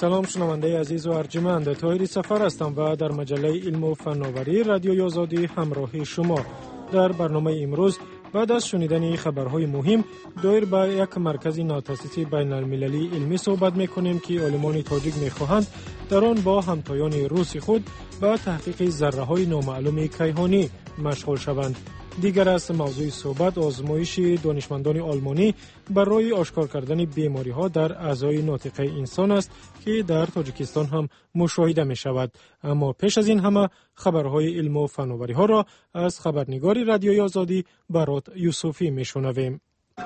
سلام شنونده عزیز و ارجمند، طاهری سفر هستم و در مجله علم و فناوری رادیوی آزادی همراه شما. در برنامه امروز بعد از شنیدن خبرهای مهم دایر به یک مرکز ناتاسیسی بین المللی علمی صحبت میکنیم که عالمان تاجیک میخواهند در آن با همتایان روسی خود به تحقیق ذره های نامعلوم کیهانی مشغول شوند. دیگر از موضوع صحبت آزمایش دانشمندان آلمانی برای آشکار کردن بیماری ها در اعضای ناطقه انسان است که در تاجیکستان هم مشاهده می شود. اما پیش از این همه خبرهای علم و فناوری ها را از خبرنگار رادیوی آزادی برات یوسفی می شنویم.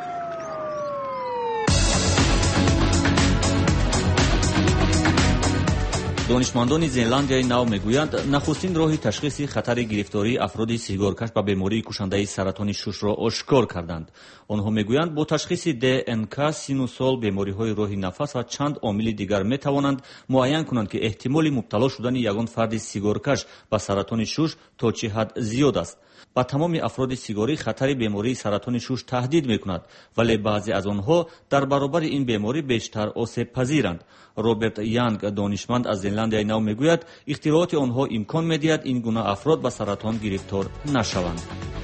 دانشمندان زلاندیای نو میگویند نخستین راه تشخیص خطر گرفتاری افراد سیگارکش به بیماری کشنده سرطان شش را آشکار کردند. آنها میگویند با تشخیص DNK سینوسول بیماری‌های راه نفس و چند عامل دیگر میتوانند معین کنند که احتمال مبتلا شدن یگان فرد سیگارکش به سرطان شش تا چه حد زیاد است. با تمام افراد سیگاری خطر بیماری سرطان شش تهدید میکند، ولی بعضی از آنها در برابر این بیماری بیشتر آسیب پذیرند. روبرت یانگ دانشمند از زلاندیای نو میگوید اختراعات آنها امکان میدهد این گونه افراد به سرطان گرفتار نشوند.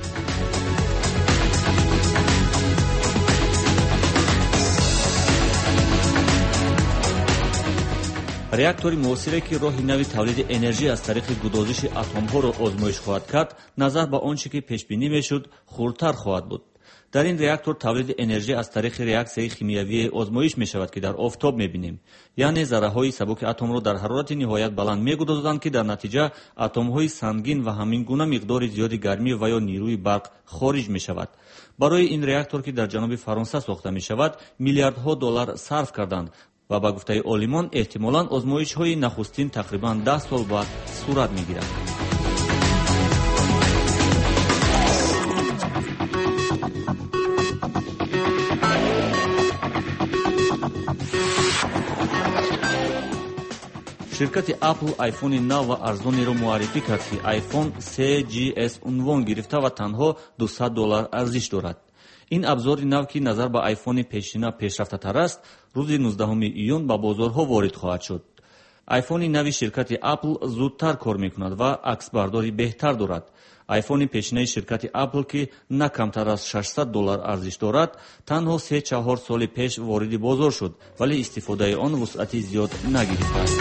реактори муосире ки роҳи нави тавлиди энержӣ аз тариқи гудозиши атомҳоро озмоиш хоҳад кард, назар ба он чӣ ки пешбинӣ мешуд, хурдтар хоҳад буд. дар ин реактор тавлиди энержӣ аз тариқи реаксияи химиявие озмоиш мешавад ки дар офтоб мебинем. яъне зарраҳои сабуки атомро дар ҳарорати ниҳоят баланд мегудозанд ки дар натиҷа атомҳои сангин ва ҳамин гуна миқдори зиёди гармӣ ва ё нирӯи барқ хориҷ мешавад. барои ин реактор ки дар ҷануби фаронса сохта мешавад, миллиардҳо доллар сарф карданд ва ба гуфтаи олимон эҳтимолан озмоишҳои нахустин тақрибан 10 сол баъд сурат мегирад. ширкати Apple айфони нав ва арзонеро муаррифӣ кард ки iPhone 3GS унвон гирифта ва танҳо $200 арзиш дорад. ин абзори нав ки назар ба айфони пешина пешрафтатар аст, рӯзи 19 июн ба бозорҳо ворид хоҳад шуд. айфони нави ширкати Apple зудтар кор мекунад ва аксбардори беҳтар дорад. айфони пешинаи ширкати Apple ки на камтар аз $600 арзиш дорад, танҳо 3-4 соли пеш вориди бозор шуд, вале истифодаи он вусъати зиёд нагирифтааст.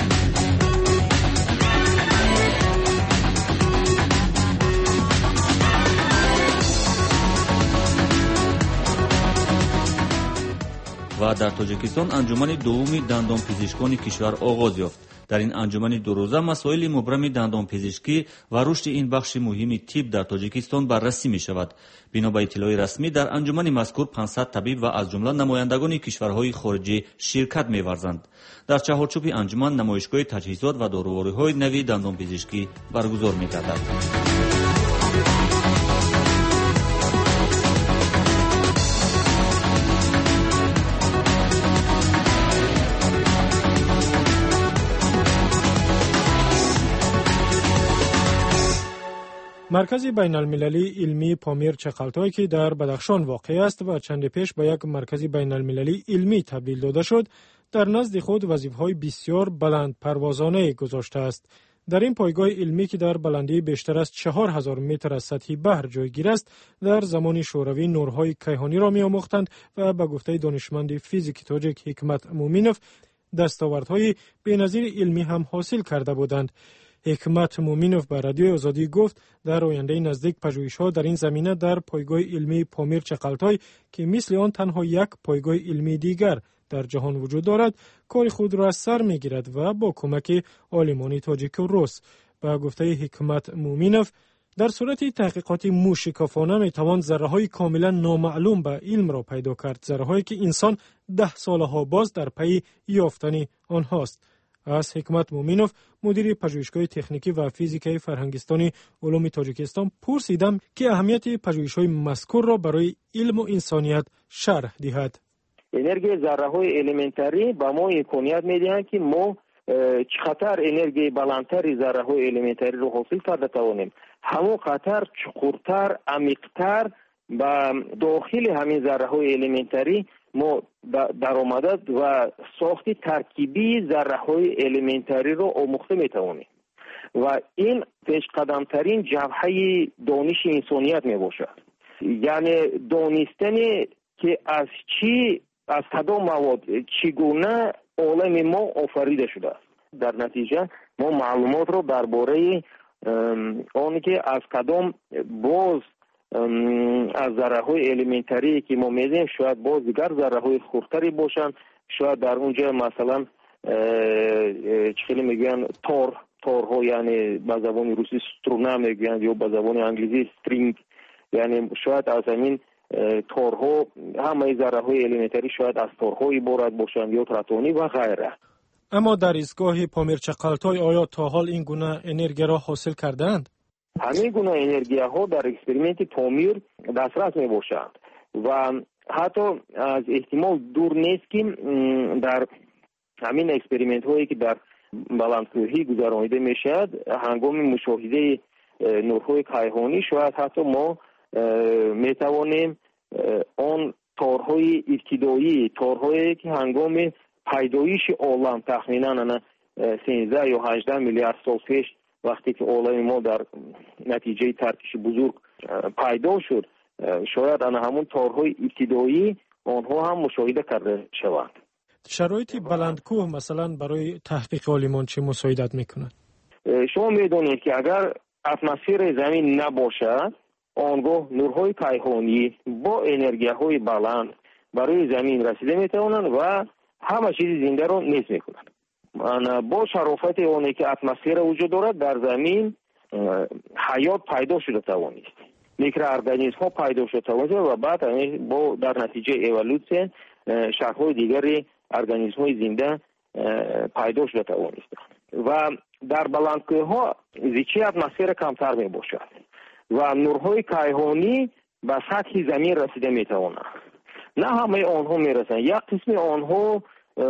ва дар тоҷикистон анҷумани дуввуми дандонпизишкони кишвар оғоз ёфт. дар ин анҷумани дурӯза масоили мубрами дандонпизишкӣ ва рушди ин бахши муҳими тиб дар тоҷикистон баррасӣ мешавад. бино ба иттилои расмӣ дар анҷумани мазкур 500 табиб ва аз ҷумла намояндагони кишварҳои хориҷӣ ширкат меварзанд. дар чаҳорчӯби анҷуман намоишгоҳи таҷҳизот ва дорувориҳои нави дандонпизишкӣ баргузор мегардад. مرکز بین المللی علمی پامیر چقلتای که در بدخشان واقع است و چند پیش به یک مرکز بین المللی علمی تبدیل داده شد، در نزد خود وظیفه‌های بسیار بلند پروازانه گذاشته است. در این پایگاه علمی که در بلندی بیشتر از 4000 متر از سطح بحر جایگیر است، در زمان شوروی نورهای کیهانی را می‌آموختند و به گفته دانشمند فیزیک تاجیک حکمت مومینوف دستاوردهای بی‌نظیر علمی هم حاصل کرده بودند. حکمت مومینوف به رادیوی آزادی گفت در آینده نزدیک پژوهش‌ها در این زمینه در پایگاه علمی پامیر چقلتای که مثل آن تنها یک پایگاه علمی دیگر در جهان وجود دارد، کار خود را از سر می‌گیرد و با کمک عالمان تاجیک و روس. به گفته حکمت مومینوف در صورت تحقیقات موشکافانه میتوان ذره‌های کاملا نامعلوم به علم را پیدا کرد، ذره‌هایی که انسان 10 سالها باز در پی یافتن آنهاست. از حکمت مومینوف مدیر پژوهشگاه تکنیکی و فیزیکای فرهنگستان علوم تاجیکستان پرسیدم که اهمیت پژوهش‌های مذکور را برای علم و انسانیت شرح دهد. انرژی ذره‌های الیمنتری با ما امکانیت می‌دهند که ما چقدر انرژی بالاتر ذره‌های الیمنتری رو حاصل کرده توانیم. همون قطر چقورتر، عمیق‌تر و داخل همین ذره‌های الیمنتری ما درآمد و ساخت ترکیبی ذره‌های المنتری رو آموخته می‌توانیم و این پیش قدمترین جبهه دانش انسانیت میباشد. یعنی دانستن که از کدام مواد چگونه عالم ما آفریده شده است. در نتیجه ما معلومات رو درباره آن که از کدام باز از ذره‌های المنتری که ما می‌دیم شاید باز دیگر ذره‌های خردتری باشند، شاید در اونجا مثلا چخیلی میگن تارها، یعنی به زبان روسی سترونا میگن یا به زبان انگلیسی استرینگ، یعنی شاید از همین تارها همه ذره‌های المنتری شاید از تارها عبارت باشند یا تراتونی و غیره. اما در ایستگاه پامیر چقلتای آیا تا حال این گونه انرژی را حاصل کردند؟ همین گونه انرژی ها در اکسپریمنت پامیر دسترس می باشند و حتی از احتمال دور نیست که در همین اکسپریمنت هایی که در بلندکوهی گذرانیده می شود هنگام مشاهده نورهای کیهانی شاید حتی ما می توانیم آن تارهای ابتدایی، تارهایی که هنگام پیدایش عالم تخمینا 13 یا 18 میلیارد سال پیش وقتی که عالم ما در نتیجه ترکش بزرگ پیدا شد، شاید همون تارهای ابتدایی آنها هم مشاهده کرده شوند. شرایط بلندکوه مثلا برای تحقیق عالمان چه مساعدت میکند؟ شما میدونید که اگر اتمسفر زمین نباشد، آنگاه نورهای کیهانی با انرژی های بلند برای زمین رسیده میتوانند و همه چیز زنده را نیست میکنند. با شرافت اونی که اتمسفر وجود دارد در زمین حیات پیدا شده توانست، میکروارگانیسم ها پیدا شده توانست و بعد با در نتیجه اِوولوسیون شکل‌های دیگری ارگانیسم های زنده پیدا شده توانست و در بلندکوه ها زیچه اتمسفر کمتر می باشد و نورهای کیهانی به سطح زمین رسیده می توانند. نه همه آنها می رسند، یک قسم آنها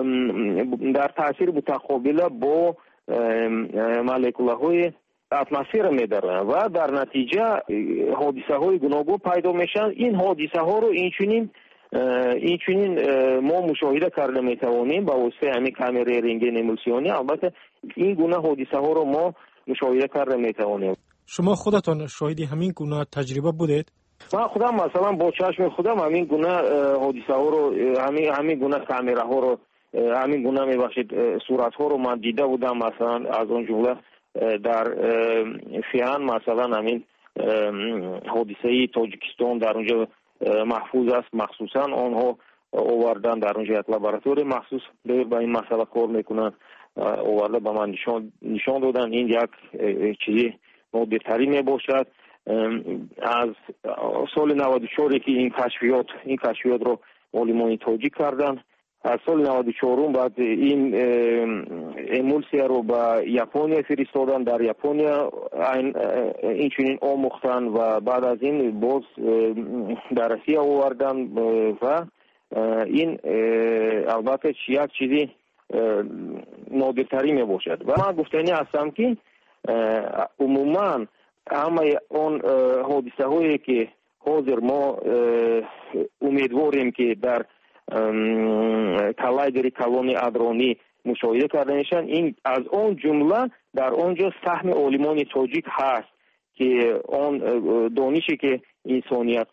در تاثیر متقابل با مولکوله های اتمسفر می دارند و در نتیجه حادثه های گوناگون پیدا میشن. این حادثه ها رو اینچنین ما مشاهده کرده می توانیم با واسطه همین کامرای رنگین امولسیونی. البته این گونه حادثه ها رو ما مشاهده کرده می توانیم. شما خودتان شاهدی همین گونه تجربه بودید؟ من خودم مثلا با چشم خودم همین گونه حادثه ها رو همین گونه کامرا ها رو همین گونه میبخشید صورت ها رو من دیده بودم. مثلا از اون جمله در فیان مثلا همین حادثه تاجیکستان در اونجا محفوظ است، مخصوصا آنها آوردن در اونجا یک لابراتوری مخصوص به این مسئله کار میکنن، آورده به من نشان دادن. این یک چیزی نادرتری میباشد. از سال 94 که این کشفیات رو عالمان تاجیک کردن، از سال 94 بعد این امولسیا رو به ژاپنیا فرستادن، در ژاپنیا اینچنین آموختن و بعد از این باز در روسیه آوردن و این البته یک چیزی نادرتری می باشد. و من گفتنی هستم که عموما همه آن حادثه هایی که حاضر ما امیدواریم که در کالایدر کلون ادرانی مشاهده کرده میشن، این از اون جمله در اونجا سهم عالمان تاجیک هست که آن دانشی که انسانیت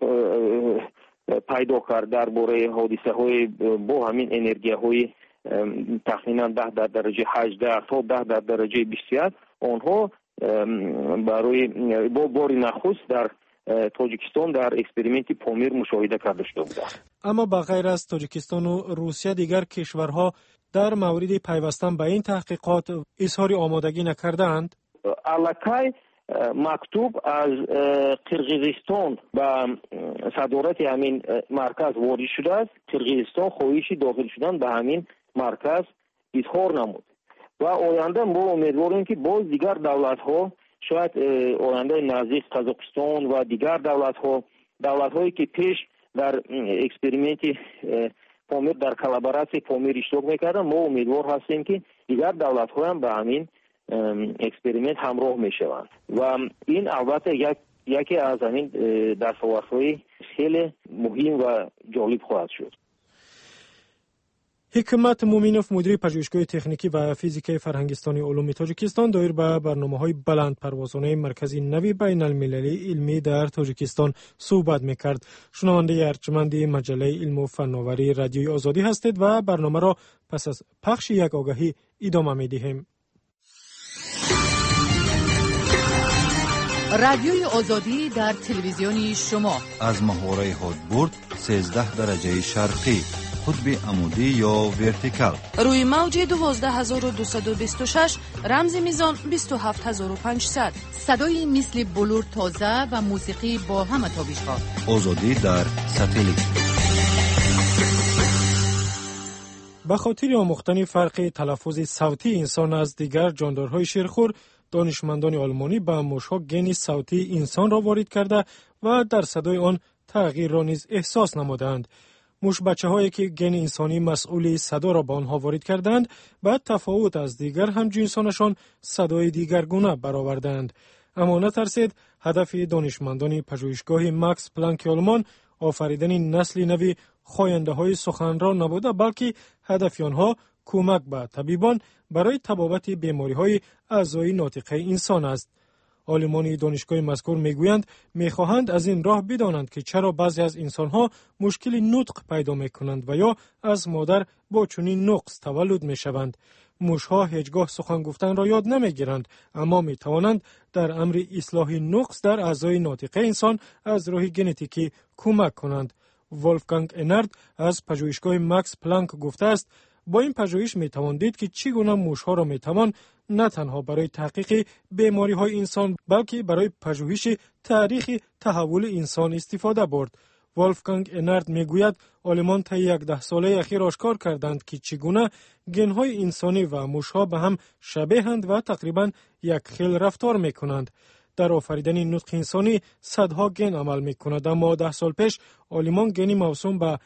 پیدا کرد درباره حادثه های با همین انرژی های تقریبا 10 در درجه 18 تا 10 در درجه 21 آنها برای با بار نخست در تاجیکستان در اکسپریمنت پامیر مشاهده کرده شده بود. اما به غیر از تاجیکستان و روسیه دیگر کشورها در مورد پیوستن به این تحقیقات اظهار آمادگی نکردند؟ الکی مکتوب از قرقیزستان به صدارت همین مرکز وارد شده است. قرقیزستان خواهش داخل شدن به همین مرکز اظهار نمود و آینده ما امیدواریم که باز دیگر دولت ها، شاید آینده نزدیک قزاقستان و دیگر دولت هایی که پیش در اکسپریمنت پامیر در کلابوراسی پامیر اشتراک میکردن، ما امیدوار هستیم که دیگر دولت ها هم به همین اکسپریمنت همراه میشوند و این البته یکی از همین دستاوردهای خیلی مهم و جالب خواهد شد. حکمت مومینوف مدیر پژوهشگاه تکنیکی و فیزیک فرهنگستانی علوم تاجیکستان دایر به برنامه‌های بلند پروازانه مرکز نوی بین المللی علمی در تاجیکستان صحبت می‌کرد. شنونده ارجمند مجله علم و فناوری رادیوی آزادی هستید و برنامه را پس از پخش یک آگهی ادامه می‌دهیم. رادیوی آزادی در تلویزیونی شما از محوره هادبورد 13 درجه شرقی، قطب عمودی یا ورتیکال، روی موج 12226 رمز میزان 27500، صدای مثل بلور تازه و موسیقی با همه تابش‌ها. آزادی در ساتلیت. به خاطر آموختن فرق تلفظ صوتی انسان از دیگر جاندارهای شیرخوار، دانشمندان آلمانی به موشها گن صوتی انسان را وارد کرده و در صدای آن تغییر را نیز احساس نمودند. موش بچه‌هایی که گن انسانی مسئول صدا را به آنها وارد کردند، بعد تفاوت از دیگر همجنسانشان صدای دیگرگونه برآوردند. اما نترسید، هدف دانشمندان پژوهشگاه ماکس پلانک آلمان آفریدن نسل نوی خواننده‌های سخنران نبوده، بلکه هدف آنها کمک به طبیبان برای تبابت بیماری‌های اعضای ناطقه انسان است. عالمان دانشگاه مذکور میگویند میخواهند از این راه بدانند که چرا بعضی از انسانها مشکل نطق پیدا میکنند و یا از مادر با چنین نقص تولد میشوند. موشها هیچگاه سخن گفتن را یاد نمیگیرند، اما میتوانند در امر اصلاح نقص در اعضای ناطقه انسان از راه ژنتیکی کمک کنند. ولفگانگ انارد از پژوهشگاه ماکس پلانک گفته است با این پژوهش میتوان دید که چگونه موشها را میتوان نه تنها برای تحقیق بیماری‌های انسان بلکه برای پژوهش تاریخ تحول انسان استفاده برد. ولفگانگ انارد میگوید آلمان طی 10 ساله اخیر آشکار کردند که چگونه گن‌های انسانی و موشها به هم شبیه‌اند و تقریباً یک خیل رفتار میکنند. در آفریدن نطق انسانی صدها گن عمل میکند، اما 10 سال پیش آلمان گنی موسوم به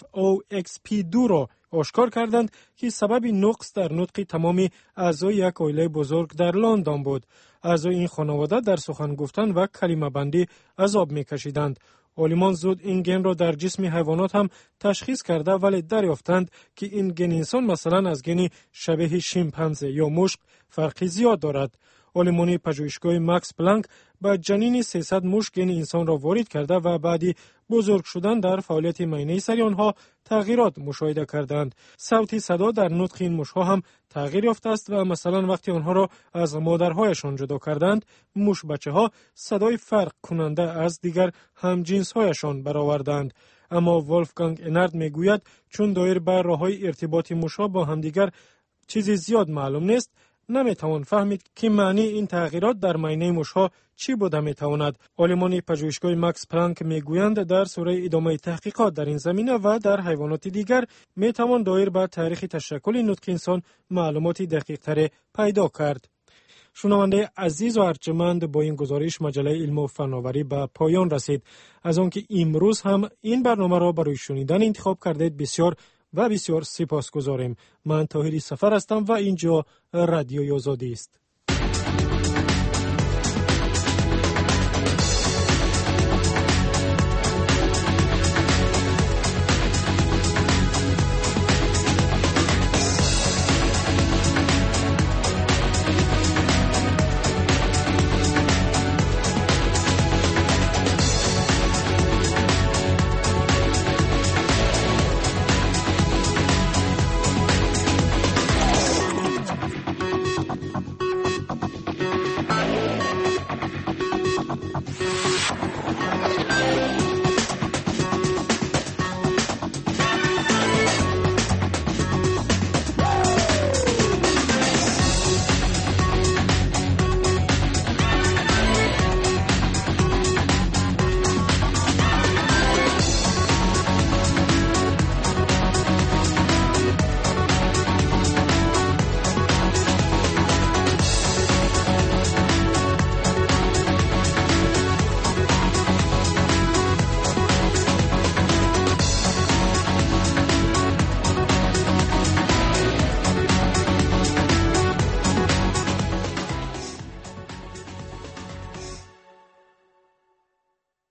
FOXP2 را آشکار کردند که سبب نقص در نطق تمام اعضای یک عائله بزرگ در لندن بود. اعضای این خانواده در سخن گفتن و کلمه بندی عذاب میکشیدند. عالمان زود این گن را در جسم حیوانات هم تشخیص کرده، ولی دریافتند که این گن انسان مثلا از گن شبیه شامپانزه یا مشت فرقی زیاد دارد. آلمانی پژوهشگاه ماکس پلانک با جنین 300 موش گن انسان را وارد کرده و بعدی بزرگ شدن در فعالیت معاینه سری آنها تغییرات مشاهده کردند. صوت صدا در نطق این موشها هم تغییر یافته است و مثلا وقتی آنها را از مادرهایشان جدا کردند، موش بچه‌ها صدای فرق کننده از دیگر همجنس‌هایشان برآوردند. اما ولفگانگ انارد میگوید چون دایر بر راه‌های ارتباط موشها با همدیگر چیزی زیاد معلوم نیست، نمیتوان فهمید که معنی این تغییرات در معاینه موشها چی بوده میتواند. عالمان پژوهشگاه ماکس پلانک میگویند در سوره ادامه تحقیقات در این زمینه و در حیوانات دیگر میتوان دایر به تاریخ تشکل نطق انسان معلومات دقیق تر پیدا کرد. شنونده عزیز و ارجمند، با این گزارش مجله علم و فناوری به پایان رسید. از آنکه امروز هم این برنامه را برای شنیدن انتخاب کردید بسیار و بسیار سپاسگزاریم. من طاهری سفر هستم و اینجا رادیوی آزادی است.